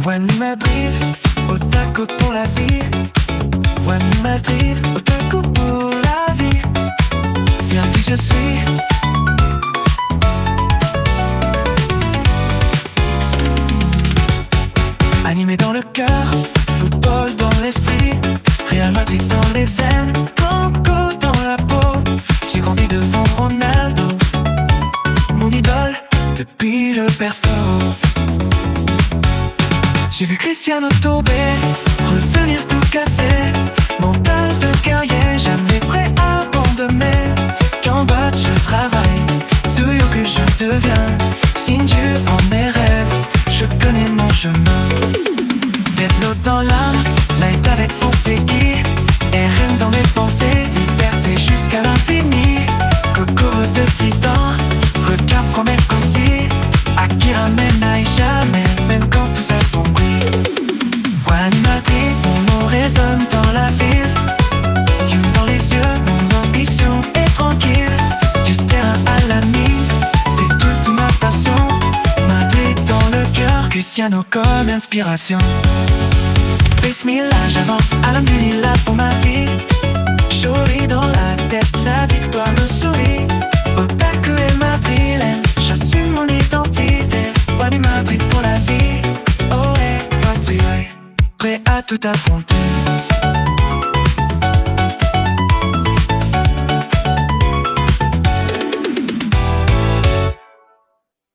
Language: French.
One Madrid, otaku pour la vie. One Madrid, otaku pour la vie. Viens qui je suis. Animé dans le cœur, football dans l'esprit, Real Madrid dans les veines, Blanco dans la peau. J'ai grandi devant Ronaldo, mon idole depuis le berceau. J'ai vu Cristiano tomber, revenir tout casser, mental de guerrier, jamais prêt à abandonner. Qu'en bas je travaille, Tsuyo que je deviens, Shinju en mes rêves, je connais mon chemin. L'eau dans l'âme, Light avec son CI, RM dans mes pensées, liberté jusqu'à l'infini. Kokoro de titan, regard franc mais concis, Akira Menai jamais, même quand tout ça sombrit. One Madrid, mon nom résonne dans la ville, You dans les yeux, mon ambition est tranquille. Du terrain à la nuit, c'est toute ma passion. Madrid dans le cœur, Cristiano comme inspiration. Bismillah, j'avance, alhamdulillah pour ma vie. Jolie dans la tête, la victoire me sourit. Otaku et madrilène, j'assume mon identité. One Madrid pour la vie, oh hey, Matsuyo, prêt à tout affronter.